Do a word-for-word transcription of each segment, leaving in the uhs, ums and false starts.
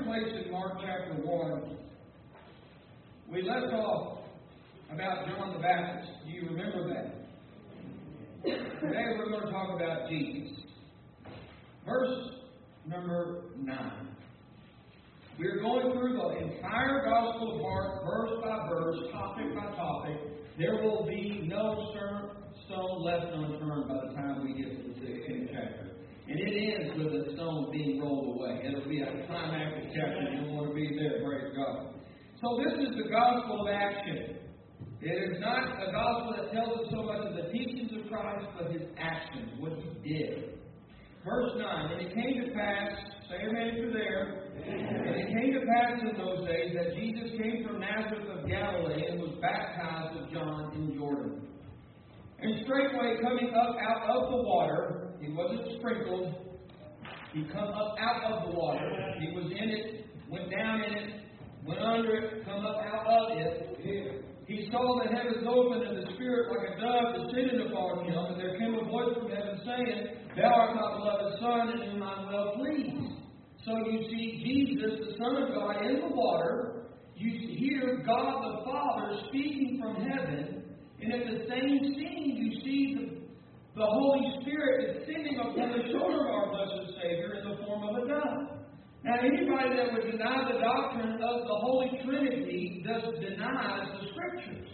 place in Mark chapter one, we left off about John the Baptist. Do you remember that? Today we're going to talk about Jesus. Verse number nine. We're going through the entire Gospel of Mark, verse by verse, topic by topic. There will be no stone left unturned by the time we get to the sixteenth chapter. And it ends with a stone being rolled away. It'll be a climactic chapter. You'll want to be there, praise God. So this is the gospel of action. It is not a gospel that tells us so much of the teachings of Christ, but His actions, what He did. Verse nine, and it came to pass, say amen if you're there, and it came to pass in those days that Jesus came from Nazareth of Galilee and was baptized of John in Jordan. And straightway coming up out of the water, He wasn't sprinkled, He come up out of the water, He was in it, went down in it, went under it, come up out of it. He saw the heavens open and the Spirit like a dove descended upon Him, and there came a voice from heaven saying, Thou art my beloved Son, in whom I am well pleased. So you see Jesus, the Son of God, in the water. You hear God the Father speaking from heaven, and at the same scene you see the, the Holy Spirit descending upon the shoulder of our blessed Savior in the form of a dove. Now, anybody that would deny the doctrine of the Holy Trinity thus denies the Scriptures.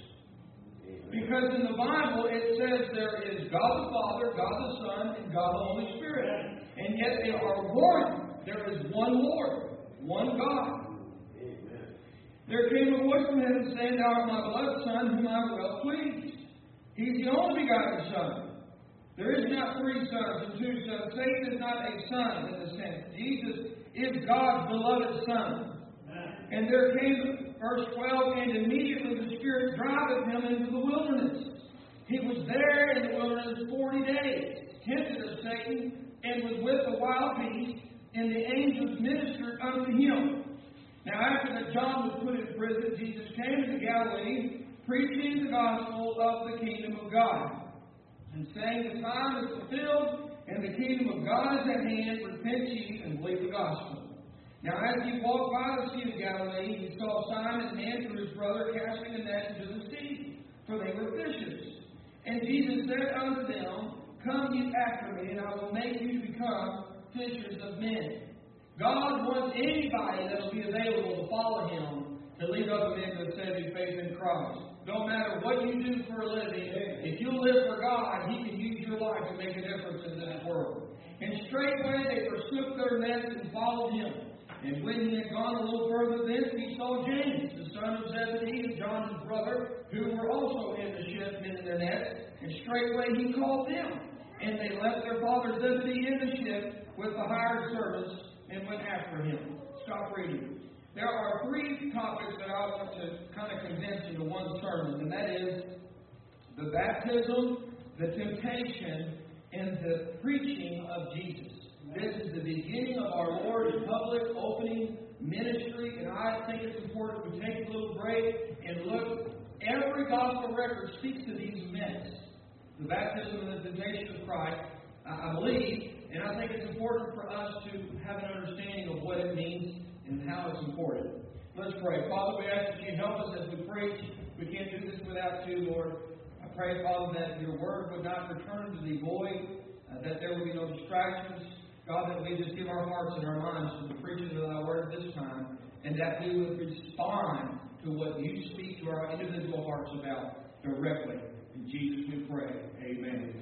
Because in the Bible it says there is God the Father, God the Son, and God the Holy Spirit. And yet they are one. There is one Lord, one God. Amen. There came a voice from heaven saying, Thou art my beloved Son, whom I am well pleased. He's the only begotten Son. There is not three sons and two sons. Satan is not a son in the sense. Jesus is God's beloved Son. And there came, verse twelve, and immediately the Spirit driveth him into the wilderness. He was there in the wilderness forty days, tempted of Satan, and was with the wild beasts, and the angels ministered unto him. Now after that John was put in prison, Jesus came into Galilee, preaching the gospel of the kingdom of God, and saying, The time is fulfilled, and the kingdom of God is at hand. Repent ye and believe the gospel. Now as he walked by the sea of Galilee, he saw Simon and Andrew his brother casting a net into the sea, for they were fishers. And Jesus said unto them, Come ye after me, and I will make you to become fishers of men. God wants anybody that will be available to follow Him to lead other men to saving faith in Christ. No matter what you do for a living, if you live for God, He can use your life to make a difference in this world. And straightway they forsook their nets and followed Him. And when he had gone a little further thence, he saw James, the son of Zebedee, and John his brother, who were also in the ship mending their nets. And straightway he called them. And they left their father Zebedee in the ship with the hired servants and went after him. Stop reading. There are three topics that I want to kind of condense into one sermon, and that is the baptism, the temptation, and the preaching of Jesus. This is the beginning of our Lord's public opening ministry, and I think it's important we take a little break and look. Every gospel record speaks to these events. The baptism and the temptation of Christ, I believe, and I think it's important for us to have an understanding of what it means and how it's important. Let's pray. Father, we ask that you help us as we preach. We can't do this without you, Lord. I pray, Father, that your word would not return to thee void, uh, that there would be no distractions. God, that we just give our hearts and our minds to the preaching of thy word this time, and that we would respond to what you speak to our individual hearts about directly. In Jesus we pray. Amen.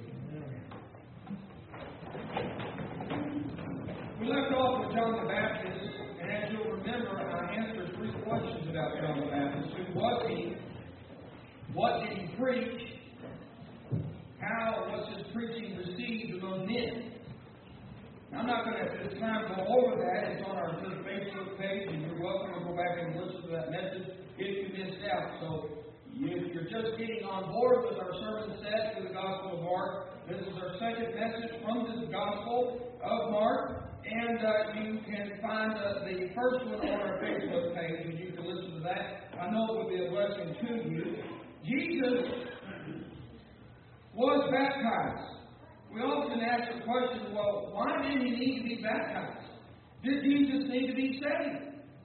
We left off with John the Baptist, and as you'll remember, I answered three questions about John the Baptist. Who was he? What did he preach? How was his preaching received among men? I'm not going to at this time go over that. It's on our Facebook page, and you're welcome to go back and listen to that message if you missed out. So if you're just getting on board with our sermon set through the Gospel of Mark, this is our second message from this Gospel of Mark. And uh, you can find uh, the first one on our Facebook page, and you can listen to that. I know it will be a blessing to you. Jesus was baptized. We often ask the question, well, why did he need to be baptized? Did Jesus need to be saved?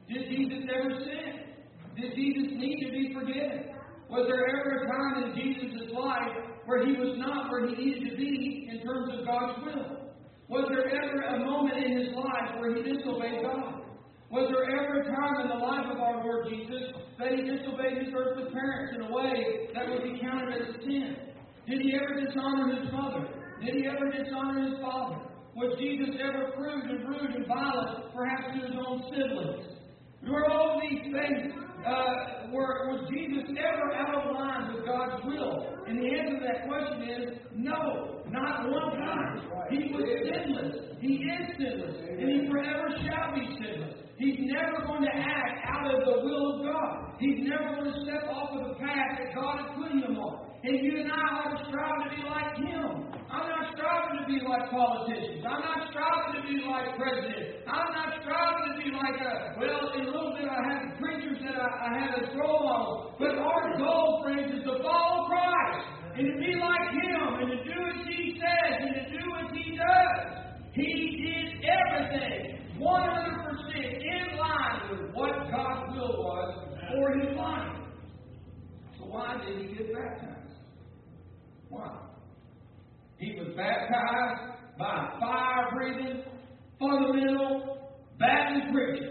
Did Jesus ever sin? Did Jesus need to be forgiven? Was there ever a time in Jesus' life where He was not where He needed to be in terms of God's will? Was there ever a moment in His life where He disobeyed God? Was there ever a time in the life of our Lord Jesus that He disobeyed His earthly parents in a way that would be counted as a sin? Did He ever dishonor His mother? Did He ever dishonor His father? Was Jesus ever crude and rude and violent, perhaps to His own siblings? Were all these things, uh, were, was Jesus ever out of line with God's will? And the answer to that question is no, not one time. He was sinless. He is sinless. And He forever shall be sinless. He's never going to act out of the will of God. He's never going to step off of the path that God has put Him on. And you and I ought to strive to be like Him. I'm not striving to be like politicians. I'm not striving to be like presidents. I'm not striving to be like a, well, in a little bit I have preachers that I, I have as role models. But our goal, friends, is to follow Christ and to be like Him and to do as He says and to do as He does. He did everything one hundred percent in line with what God's will was for His life. So why did He get baptized? Why? He was baptized by a fire-breathing, fundamental Baptist preacher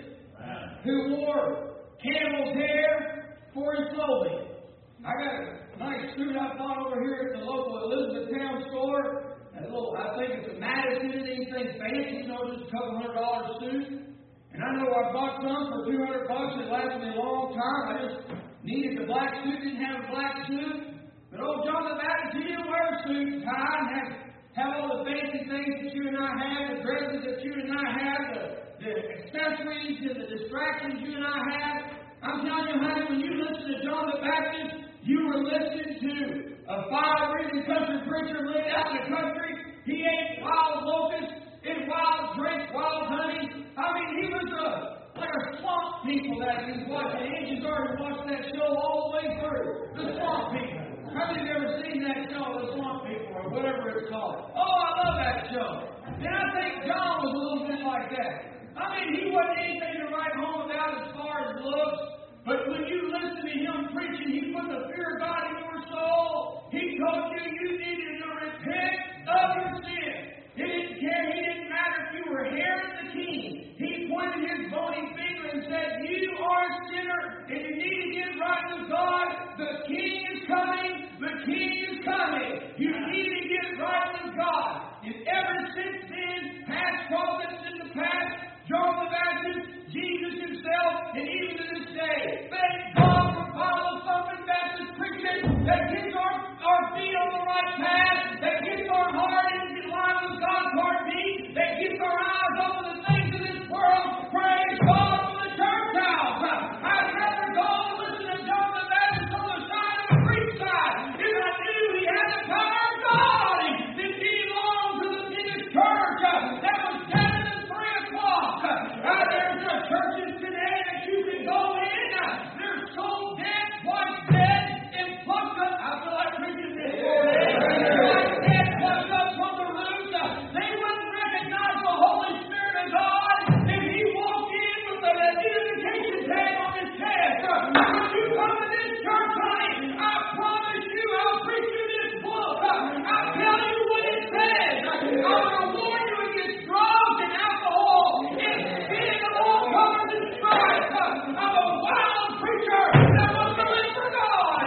who wore camel's hair for his clothing. I got a nice suit I bought over here at the local Elizabethtown store. A little, I think it's a Madison, anything fancy, you know, just a couple hundred dollar suit. And I know I bought some for two hundred bucks. It lasted me a long time. I just needed the black suit, didn't have a black suit. But old John the Baptist, he didn't wear a suit and tie and have, have all the fancy things that you and I have, the dresses that you and I have, the, the accessories and the distractions you and I have. I'm telling you, honey, when you listen to John the Baptist, you were listening to a fire-breathing country preacher living out in the country. He ate wild locusts and wild drank wild honey. I mean, he was a, like a swamp people that he was watching. Angie's already watched that show all the way through. The swamp people. How many of you ever seen that show, The Swamp People, or whatever it's called? Oh, I love that show. And I think John was a little bit like that. I mean, he wasn't anything to write home about as far as looks. But when you listen to him preaching, he put the fear of God in your soul. He told you you needed to repent of your sin. He didn't care. He didn't matter if you were Herod the king. He pointed his bony finger and said, you are a sinner, and you need to get right with God. The king is coming. The king is coming. You need to get right with God. And ever since then, past prophets in the past, John the Baptist, Jesus himself, and even to this day, thank God for Bible thumping Baptist preaching that gets our, our feet on the right path, that gets our heart in line with God's heartbeat, that gets our eyes off of the things of this world. Praise God for the church house. I'd rather go and listen to John the Baptist on the side of the creek side if I knew he had the power of God on him than belong to the biggest church that was seven and three o'clock. Uh, there's uh, churches today that you can go in. Uh, they're so dead, white dead, and plucked up. I feel like preaching this morning. White dead, plucked up from the roots. Uh, they wouldn't recognize the Holy Spirit of God if he walked in with an identification tag on his chest. Uh, when you come to this church, honey, I promise you I'll preach you this book. Uh, I'll tell you what it says. Uh, I'm going to warn you against drugs and alcohol and sin of all colors and stripes. Uh, I'm a wild preacher that wants to live for God.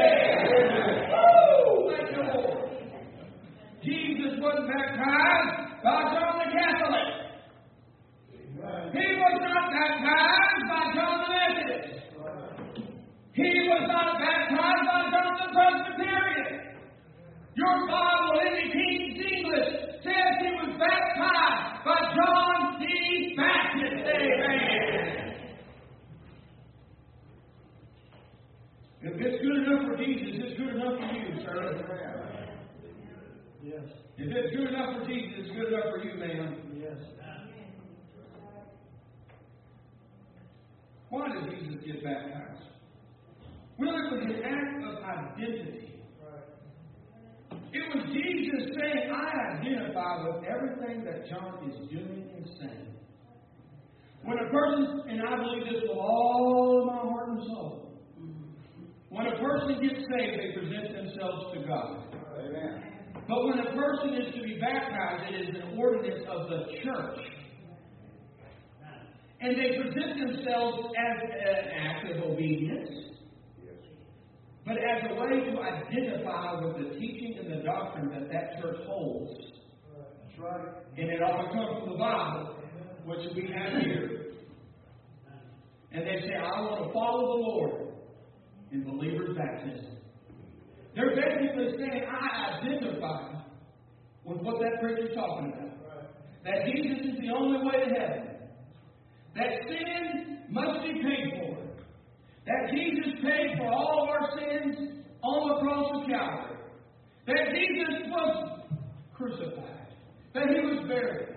Woo! Thank you, Lord. Jesus wasn't baptized by John the Catholic. He was not baptized by John the Methodist. He was not baptized by John the Presbyterian. Your Bible in the King's English says he was baptized by John the Baptist. Amen. If it's good enough for Jesus, it's good enough for you, sir. Yes. If it's good enough for Jesus, it's good enough for you, ma'am. Yes. Why did Jesus get baptized? Well, it was an act of identity. It was Jesus saying, I identify with everything that John is doing and saying. When a person, and I believe this with all of my heart and soul, when a person gets saved, they present themselves to God. Amen. But when a person is to be baptized, it is an ordinance of the church. And they present themselves as an act of obedience, but as a way to identify with the teaching and the doctrine that that church holds. That's right. And it all comes from the Bible, which we have here. And they say, I want to follow the Lord in believer's baptism. They're basically saying, I identify with what that preacher's talking about. Right. That Jesus is the only way to heaven. That sin must be paid for. That Jesus paid for all of our sins on the cross of Calvary. That Jesus was crucified. That He was buried.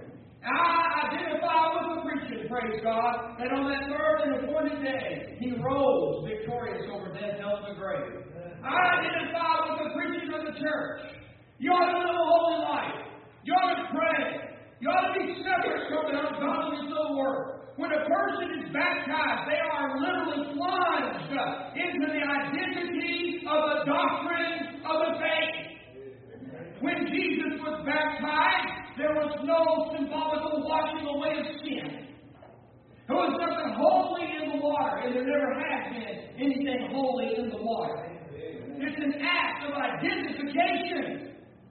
I identify with the preaching, praise God, that on that third and appointed day, He rose victorious over death, hell, and the grave. I identify with the preaching of the church. You ought to live a holy life. You ought to pray. You ought to be separate from the ungodliness of the world. When a person is baptized, they are literally plunged into the identity of the doctrine of the faith. When Jesus was baptized, there was no symbolical washing away of sin. There was nothing holy in the water, and there never has been anything holy in the water. It's an act of identification.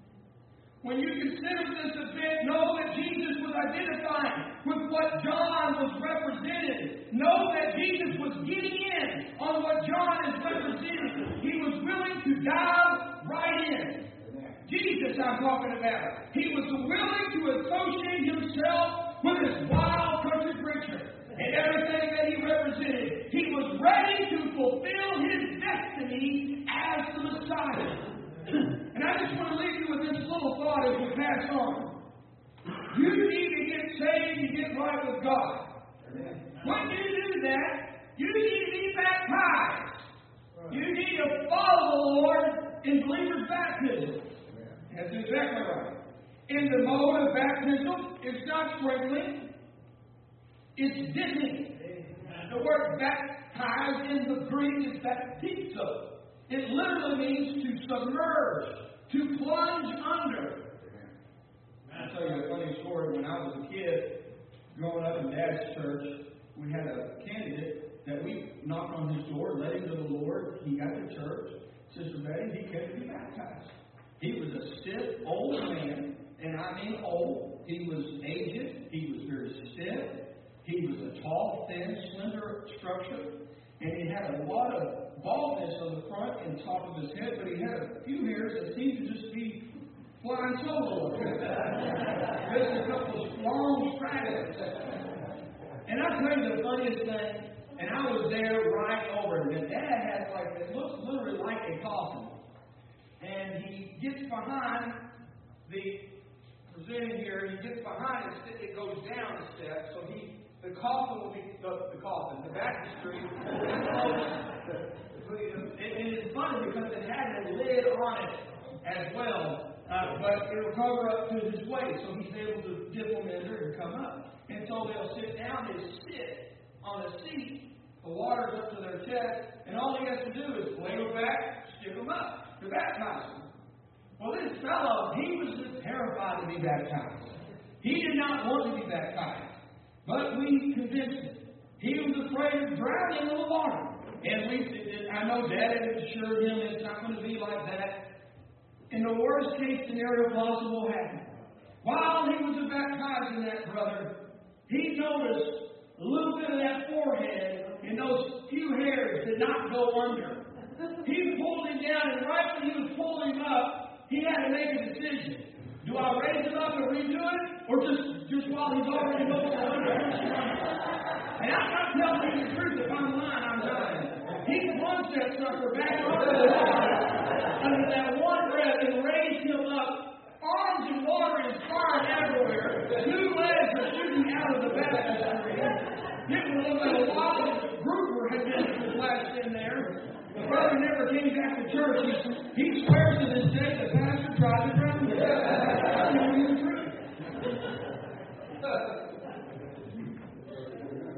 When you consider this event, know that Jesus was identifying with what John was representing. Know that Jesus was getting in on what John is representing. He was willing to dive right in. Jesus, I'm talking about. He was willing to associate himself with this wild country preacher and everything that he represented. He was ready to fulfill his destiny as the Messiah. And I just want to leave you with this little thought as we pass on. You need to get saved and get right with God. When you do that, you need to be baptized. You need to follow the Lord in believer's baptism. That's exactly right. In the mode of baptism, it's not sprinkling, it's dipping. The word baptized in the Greek is baptizo. It literally means to submerge, to plunge under. I'll tell you a funny story. When I was a kid, growing up in Dad's church, we had a candidate that we knocked on his door, led him to the Lord. He got to church. Sister Betty, he came to be baptized. He was a stiff, old man, and I mean old. He was aged. He was very stiff. He was a tall, thin, slender structure. And he had a lot of baldness on the front and top of his head, but he had a few hairs that seemed to just be flying solo. Just a couple of long straggles. And I'll tell you the funniest thing, and I was there right over him. And Dad had like, it looks literally like a coffin. And he gets behind the, presenting here, he gets behind it, it goes down a step, so he, the coffin will be, the, the coffin, the baptistry, and it's funny because it had a lid on it as well, uh, but it'll cover up to his waist, so he's able to dip them in there and come up. And so they'll sit down, they sit on a seat, the water's up to their chest, and all he has to do is lay them back, stick them up to baptize them. Well, this fellow, he was just terrified to be baptized. He did not want to be baptized. But we convinced him. He was afraid of drowning in the water. And we, I know Dad had assured him it's not going to be like that. And the worst case scenario possible happened. While he was baptizing that brother, he noticed a little bit of that forehead and those few hairs did not go under. He pulled him down, and right when he was pulling him up, he had to make a decision. Do I raise him up and redo it, or just, just while he's already going under? And I'm not telling you the truth. If I'm lying, I'm lying. He plunged that sucker back under the water under that one breath and raised him up. Arms and water is firing everywhere. Two legs are shooting out of the baptistry. It would look like a wild grouper had been flashed in there. The brother never came back to church. He, he swears to this day the pastor tried to drown him. I'm telling you the truth.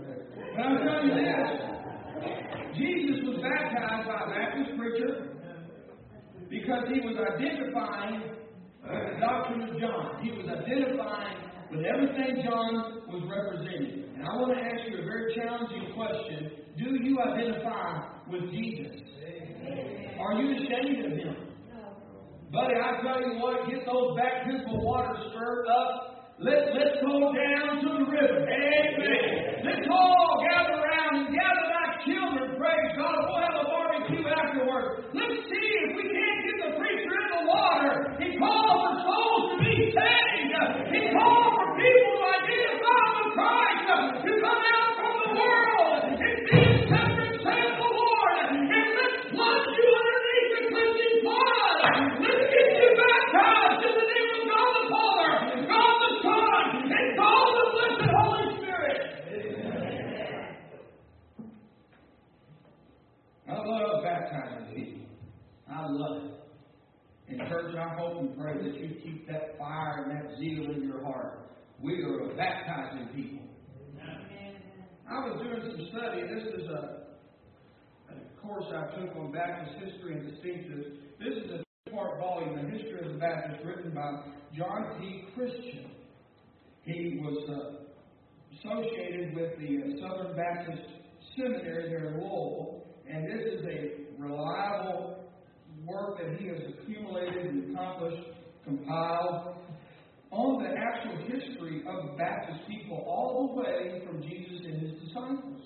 tell you this. Jesus was baptized by a Baptist preacher because he was identifying with the doctrine of John. He was identifying with everything John was representing. And I want to ask you a very challenging question. Do you identify with Jesus? Are you ashamed of Him? Buddy, I tell you what, get those baptismal waters stirred up. Let, let's go down to the river. Amen. Let's all gather around and gather like children. Praise God. We'll have a barbecue afterwards. Let's see if we can't get the preacher in the water. He called for souls to be saved. He called for people to identify with Christ, to come out from the world and be separate, saith the Lord. And let's plunge you underneath the cleansing blood. Let's get you baptized in the name of God the Father, God the Son, and God the blessed Holy Spirit. Amen. I love baptizing people. I love it. In church, I hope and pray that you keep that fire and that zeal in your heart. We are baptizing people. Amen. I was doing some study. This is a, a course I took on Baptist history and distinctives. This is a two-part volume, The History of the Baptist, written by John P. Christian. He was uh, associated with the uh, Southern Baptist Seminary here in Louisville, and this is a reliable work that he has accumulated and accomplished, compiled, on the actual history of Baptist people all the way from Jesus and His disciples.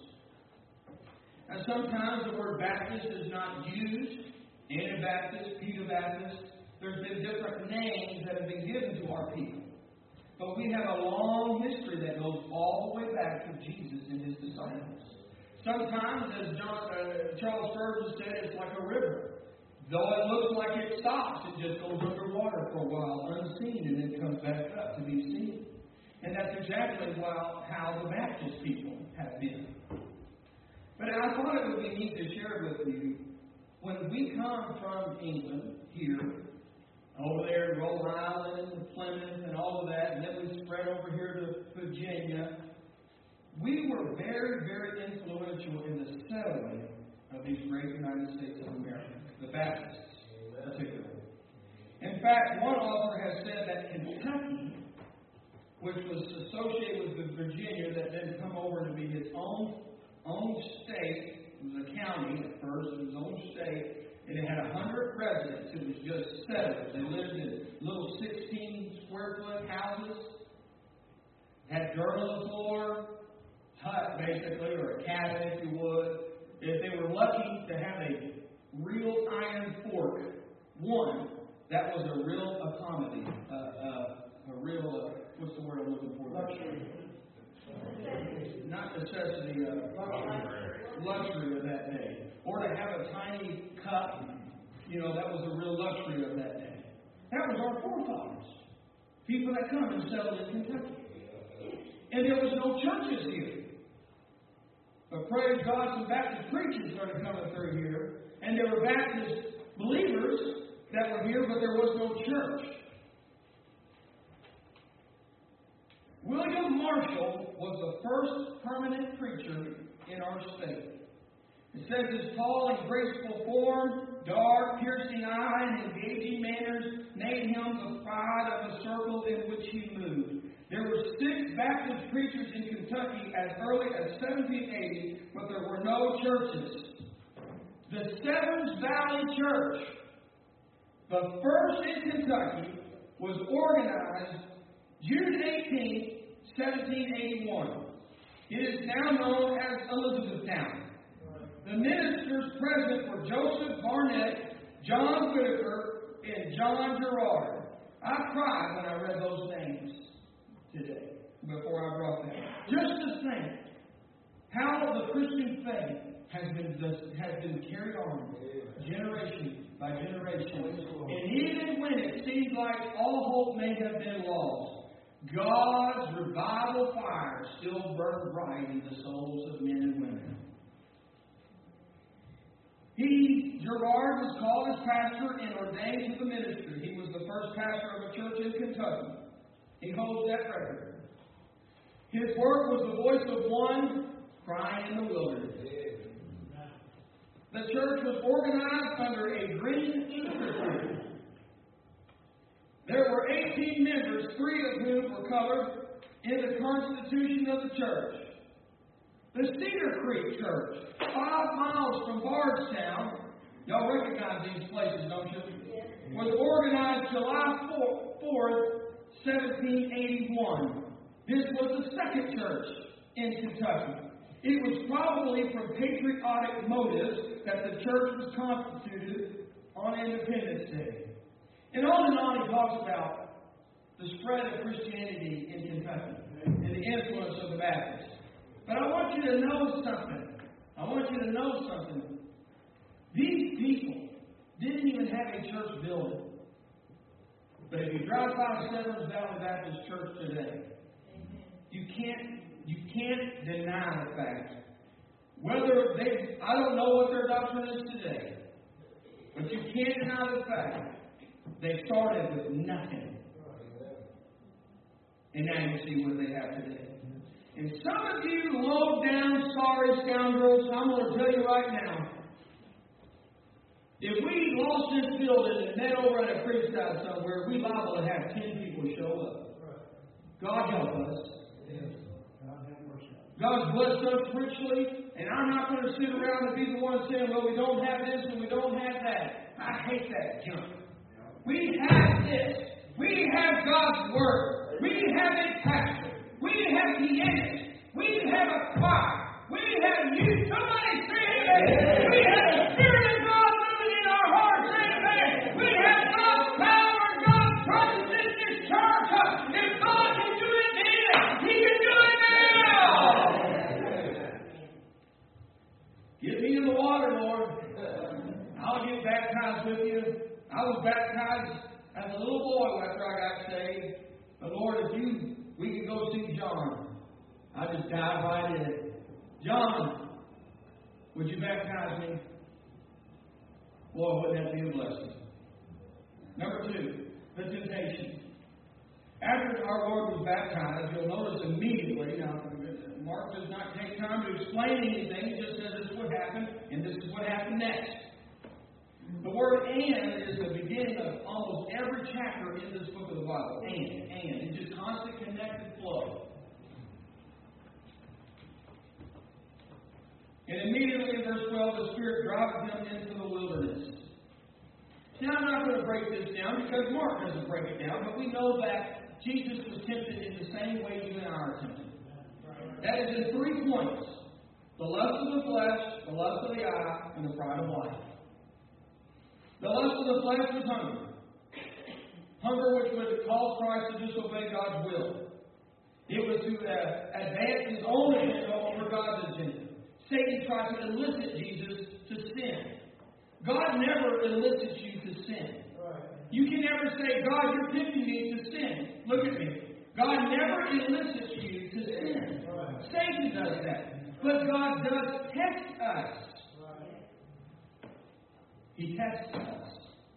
And sometimes the word Baptist is not used. Anabaptist, Pedobaptist. There's been different names that have been given to our people. But we have a long history that goes all the way back to Jesus and His disciples. Sometimes, as John, uh, Charles Spurgeon said, it's like a river. Though it looks like it stops, it just goes underwater for a while, unseen, and then comes back up to be seen. And that's exactly well, how the Baptist people have been. But I thought it would be neat to share with you, when we come from England, here, over there in Rhode Island and Plymouth and all of that, and then we spread over here to Virginia, we were very, very influential in the settling of these great United States of America. The Baptists, particularly. In fact, one author has said that Kentucky, which was associated with Virginia, that then come over to be his own own state. It was a county at first, it was his own state, and it had a hundred residents. It was just settled. They lived in little sixteen square foot houses, had dirt on the floor, hut basically, or a cabin, if you would. If they were lucky to have a real iron fork, one, that was a real accommodity, uh, uh, a real, uh, what's the word I'm looking for? Luxury. Not necessity, uh, luxury. luxury of that day. Or to have a tiny cup, you know, that was a real luxury of that day. That was our forefathers. People that come and settled in Kentucky. And there was no churches here. But praise God, some Baptist preachers started coming through here. And there were Baptist believers that were here, but there was no church. William Marshall was the first permanent preacher in our state. It says his tall and graceful form, dark, piercing eye, and engaging manners made him the pride of the circle in which he moved. There were six Baptist preachers in Kentucky as early as seventeen eighty, but there were no churches. The Severn Valley Church, the first in Kentucky, was organized June eighteenth, seventeen eighty-one. It is now known as Elizabethtown. The ministers present were Joseph Barnett, John Whitaker, and John Gerard. I cried when I read those names today, before I brought them. Just to think how the Christian faith has been has been carried on generation by generation. And even when it seems like all hope may have been lost, God's revival fire still burned bright in the souls of men and women. He, Gerard, was called as pastor and ordained to the ministry. He was the first pastor of a church in Kentucky. He holds that record. His work was the voice of one crying in the wilderness. The church was organized under a green Easter tree. There were eighteen members, three of whom were covered in the constitution of the church. The Cedar Creek Church, five miles from Bardstown, y'all recognize these places, don't you? Was organized July fourth, seventeen eighty-one. This was the second church in Kentucky. It was probably from patriotic motives that the church was constituted on Independence Day. And on and on he talks about the spread of Christianity in Kentucky and the influence of the Baptists. But I want you to know something. I want you to know something. These people didn't even have a church building. But if you drive by Severance Valley Baptist Church today, you can't you can't deny the fact. Whether they I don't know what their doctrine is today, but you can't deny the fact they started with nothing. And now you see what they have today. And some of you low-down, sorry scoundrels, I'm going to tell you right now, if we lost this building and then over at a creekside somewhere, we liable to have ten people show up. God help us. God's blessed us richly, and I'm not going to sit around and be the one saying, well, we don't have this and we don't have that. I hate that junk. We have this. We have God's Word. We have a pastor. We have pianists. We have a choir. We have you. Somebody say amen. We have the Spirit of God living in our hearts. Amen. We have God's power and God's presence in this church. If God can do it then, He can do it now. Get me in the water, Lord. I'll get baptized with you. I was baptized as a little boy after I got saved. But Lord, if you, we could go see John. I just dive right in. John, would you baptize me? Boy, wouldn't that be a blessing? Number two, the temptation. After our Lord was baptized, you'll notice immediately, now, Mark does not take time to explain anything. He just says this is what happened, and this is what happened next. The word "and" is the beginning of almost every chapter in this book of the Bible. And, and. It's just constant connected flow. And immediately in verse twelve, the Spirit drives them into the wilderness. Now, I'm not going to break this down because Mark doesn't break it down, but we know that Jesus was tempted in the same way you and I are tempted. That is in three points: the lust of the flesh, the lust of the eye, and the pride of life. The lust of the flesh was hunger. Hunger which would cause Christ to disobey God's will. It was to uh, advance his own agenda over God's agenda. Satan tried to elicit Jesus to sin. God never elicits you to sin. You can never say, God, you're tempting me to sin. Look at me. God never elicits you to sin. Satan does that. But God does test us. He tests us.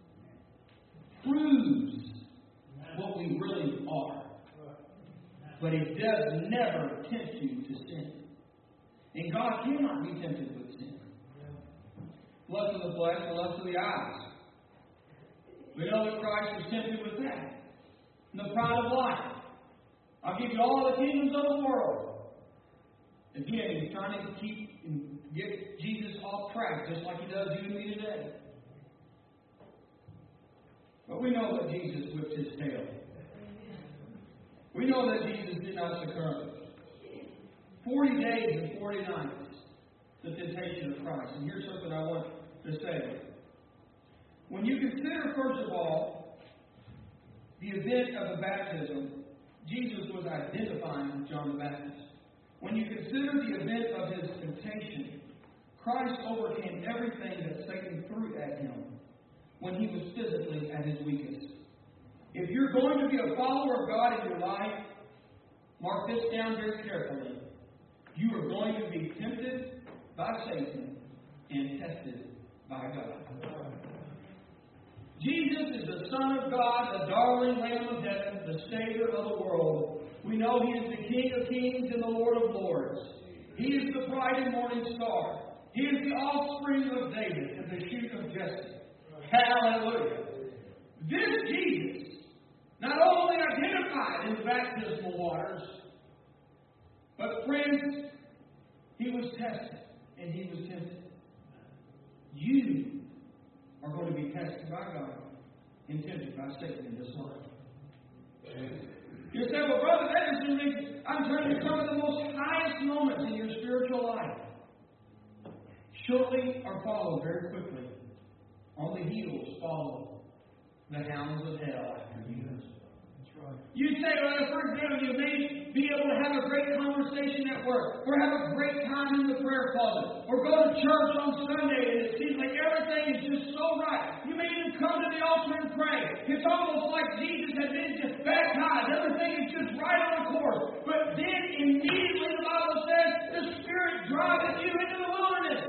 Proves what we really are. But He does never tempt you to sin. And God cannot be tempted with sin. Lust of the flesh, the lust of the eyes. We know that Christ was tempted with that. And the pride of life. I'll give you all the kingdoms of the world. Again, He's trying to keep and get Jesus off track, just like He does you and me today. But we know that Jesus whipped His tail. We know that Jesus did not succumb. Forty days and forty nights, the temptation of Christ. And here's something I want to say. When you consider, first of all, the event of the baptism, Jesus was identifying with John the Baptist. When you consider the event of His temptation, Christ overcame everything that Satan threw at Him when He was physically at His weakest. If you're going to be a follower of God in your life, mark this down very carefully. You are going to be tempted by Satan and tested by God. Jesus is the Son of God, the darling Lamb of heaven, the Savior of the world. We know He is the King of kings and the Lord of lords. He is the bright and morning star. He is the offspring of David and the shoot of Jesse. Hallelujah. This Jesus not only identified in the baptismal waters, but friends, He was tested and He was tempted. You are going to be tested by God and tempted by Satan in this life. You say, well, brother, that doesn't mean I'm telling you some of the most highest moments in your spiritual life shortly are followed very quickly. On the heels follow the hounds of hell after you. That's right. You say, well, for example, you may be able to have a great conversation at work, or have a great time in the prayer closet, or go to church on Sunday and it seems like everything is just so right. You may even come to the altar and pray. It's almost like Jesus had been just baptized. Everything is just right on course. But then immediately the Bible says the Spirit driveth you into the wilderness.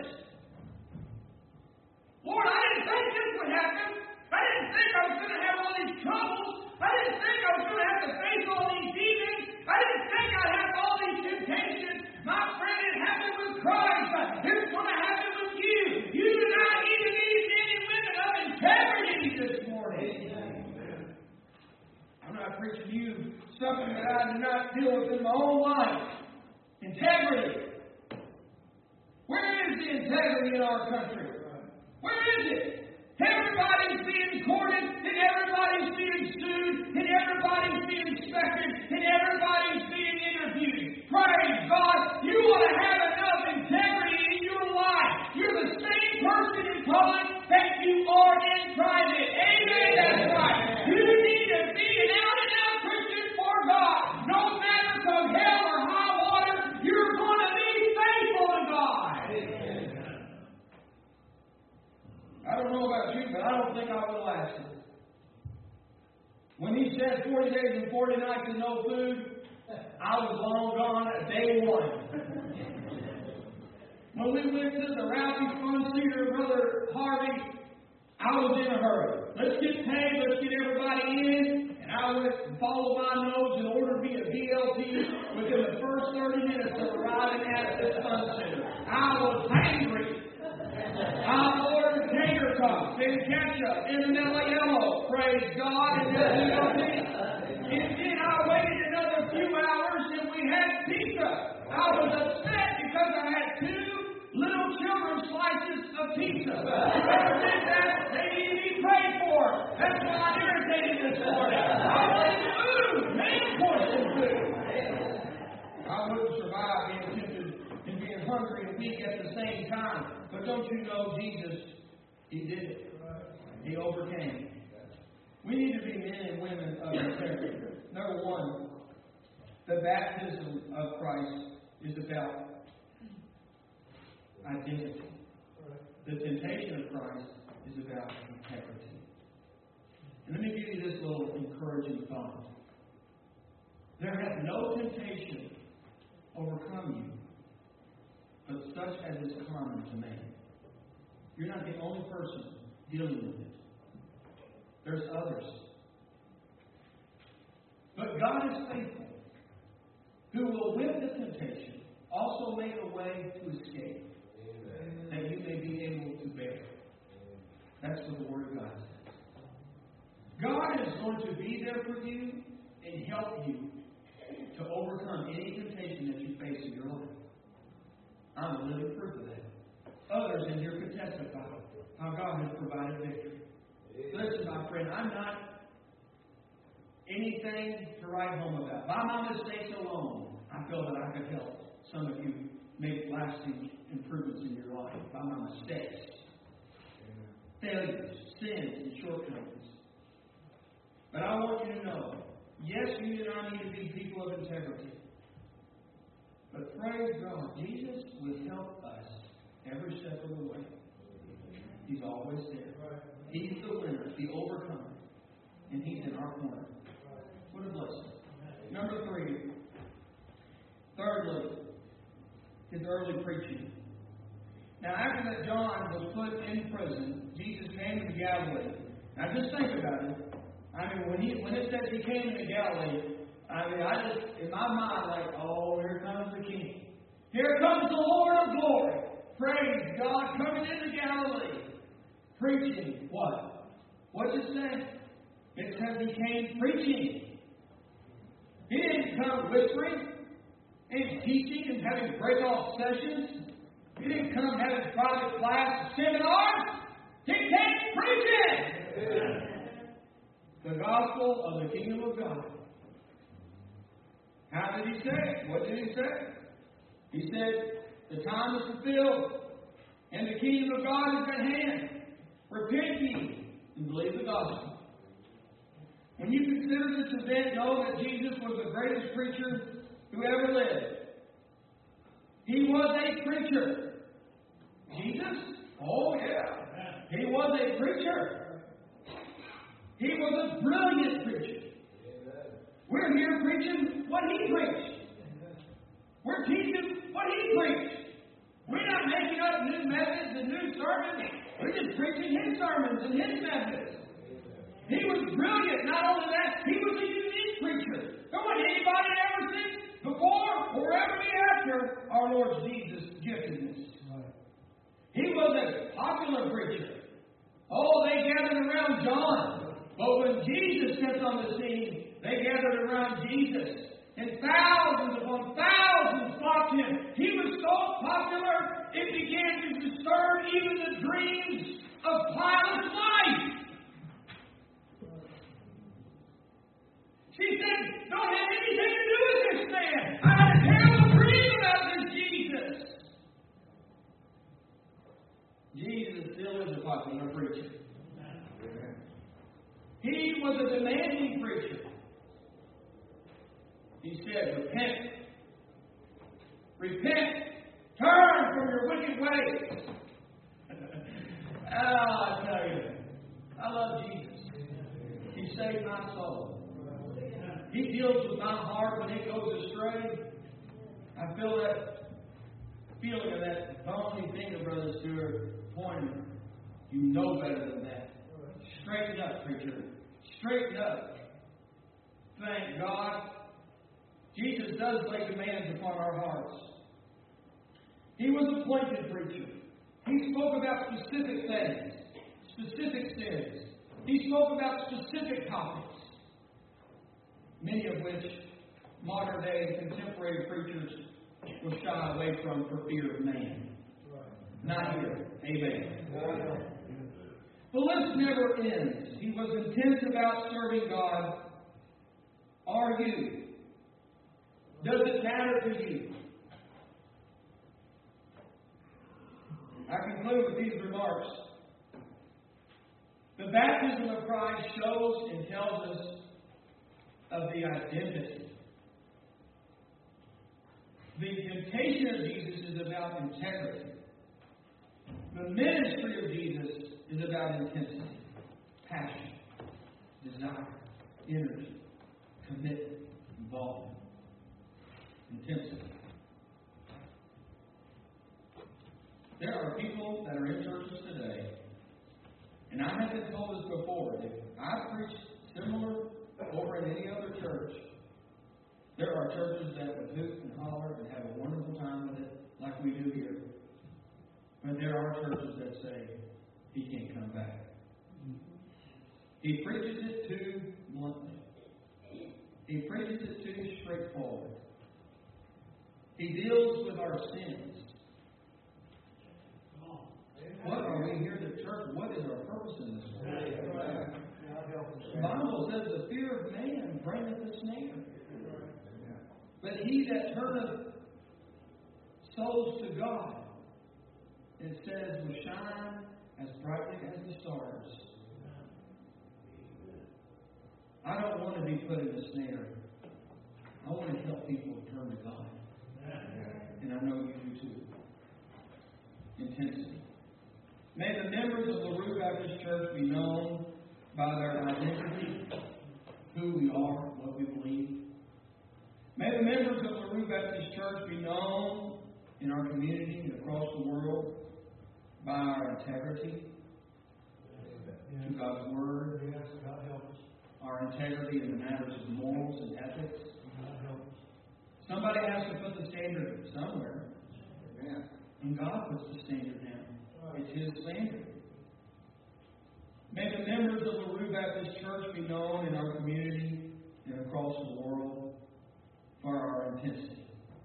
Lord, I didn't think this would happen. I didn't think I was going to have all these troubles. I didn't think I was going to have to face all these demons. I didn't think I'd have all these temptations. My friend, it happened with Christ. It's going to happen with you. You do not need to be men and women of integrity this morning. I'm not preaching to you something that I did not deal with in my own life. Integrity. Where is the integrity in our country? Where is it? Everybody's being courted, and everybody's being sued, and everybody's being inspected, and everybody's being interviewed. Praise God! You want to have enough integrity in your life. You're the same person in public that you are in private. Amen? That's right. You need to be an out-and-out Christian for God. No matter from hell or high water, you're going to be faithful to God. I don't know about you, but I don't think I would last it. When He said forty days and forty nights and no food, I was long gone at day one. When we went to the Ralphie Fun Theater, Brother Harvey, I was in a hurry. Let's get paid, let's get everybody in. And I went and followed my nose and ordered me a B L T within the first thirty minutes of arriving at the Fun Center. I was hungry. I ordered tater tots and ketchup and vanilla yellow. Praise God. And then, and then I waited another few hours and we had pizza. I was upset because I had two little children's slices of pizza. Whoever did that, they need to be prayed for. That's why I'm irritated this morning. I wanted food. Man portion food. I wouldn't survive being tempted and being hungry and weak at the same time. But don't you know Jesus, He did it. He overcame. We need to be men and women of integrity. Number one, the baptism of Christ is about identity. The temptation of Christ is about integrity. And let me give you this little encouraging thought. There hath no temptation overcome you, but such as is common to man. You're not the only person dealing with it. There's others. But God is faithful, who will with the temptation also make a way to escape, Amen. That you may be able to bear. That's what the Word of God says. God is going to be there for you and help you to overcome any temptation that you face in your life. I'm a living proof of that. Others in here could testify how God has provided victory. Listen, my friend, I'm not anything to write home about. By my mistakes alone, I feel that I could help some of you make lasting improvements in your life. By my mistakes, failures, sins, and shortcomings. But I want you to know, yes, you and I need to be people of integrity. But praise God, Jesus will help us every step of the way. He's always there. He's the winner, the overcomer. And He's in our corner. What a blessing. Number three. Thirdly, His early preaching. Now, after that John was put in prison, Jesus came to Galilee. Now, just think about it. I mean, when he when it says He came into Galilee, I mean, I just, in my mind, like, oh, here comes the King. Here comes the Lord of glory. Praise God, coming into Galilee. Preaching what? What does it say? It says he came preaching. He didn't come whispering and teaching and having break-off sessions. He didn't come having private class seminars. He came preaching. Amen. The gospel of the kingdom of God. How did he say it? What did he say? He said, the time is fulfilled, and the kingdom of God is at hand. Repent ye and believe the gospel. When you consider this event, know that Jesus was the greatest preacher who ever lived. He was a preacher. Jesus? Oh, yeah. He was a preacher. He was a brilliant preacher. We're here preaching what he preached. We're teaching what he preached. We're not making up new methods and new sermons. We're just preaching his sermons and his methods. He was brilliant. Not only that, he was a unique preacher. There wasn't anybody ever seen before or ever be after our Lord Jesus' giftedness. He was a popular preacher. Oh, they gathered around John. But when Jesus stepped on the scene, they gathered around Jesus. And thousands upon thousands flocked to him. He was so popular, it began to disturb even the dreams of Pilate's life. She said, don't have anything to do with this man. I had a terrible dream about this Jesus. Jesus still is a popular preacher. He was a demanding preacher. He said, repent. Repent. Turn from your wicked ways. Oh, I tell you, I love Jesus. He saved my soul. He deals with my heart when it goes astray. I feel that feeling of that bony finger, Brother Stewart, pointing. You know better than that. Straighten up, preacher. Straighten up. Thank God. Jesus does lay commands upon our hearts. He was an appointed preacher. He spoke about specific things, specific sins. He spoke about specific topics, many of which modern day contemporary preachers will shy away from for fear of man. Not here. Amen. The list never ends. He was intense about serving God. Are you? Does it matter to you? I conclude with these remarks. The baptism of Christ shows and tells us of the identity. The temptation of Jesus is about integrity. The ministry of Jesus is about intensity, passion, desire, energy, commitment, involvement, intensity. There are people that are in churches today, and I have been told this before, if I preach similar over in any other church, there are churches that would hoot and holler and have a wonderful time with it, like we do here. But there are churches that say, he can't come back. He preaches it too bluntly. He preaches it too straightforward. He deals with our sins. What are we here at church? What is our purpose in this world? The Bible says the fear of man bringeth a snare. But he that turneth souls to God, it says, will shine as brightly as the stars. I don't want to be put in a snare. I want to help people turn to God. And I know you do too. Intensity. May the members of LaRue Baptist Church be known by their identity, who we are, what we believe. May the members of LaRue Baptist Church be known in our community and across the world by our integrity to God's Word, our integrity in the matters of morals and ethics. Somebody has to put the standard somewhere. And God puts the standard down. It's His standard. May the members of LaRue Baptist Church be known in our community and across the world for our intensity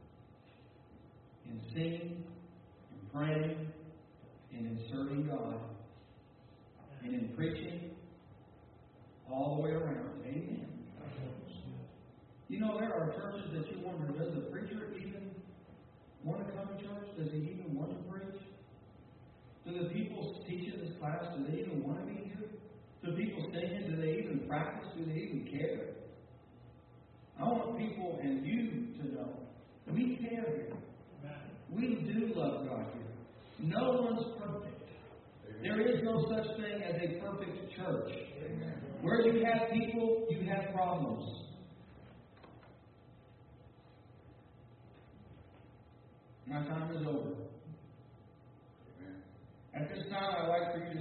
in singing, in praying, and in serving God, and in preaching all the way around. Amen. You know, there are churches that you wonder, does the preacher even want to come to church? Does he even want to preach? Do the people teaching this class, do they even want to be here? Do the people singing, do they even practice? Do they even care? I want people and you to know we care here. We do love God here. No one's perfect. There is no such thing as a perfect church. Where you have people, you have problems. My time is over. At this time, I'd like for you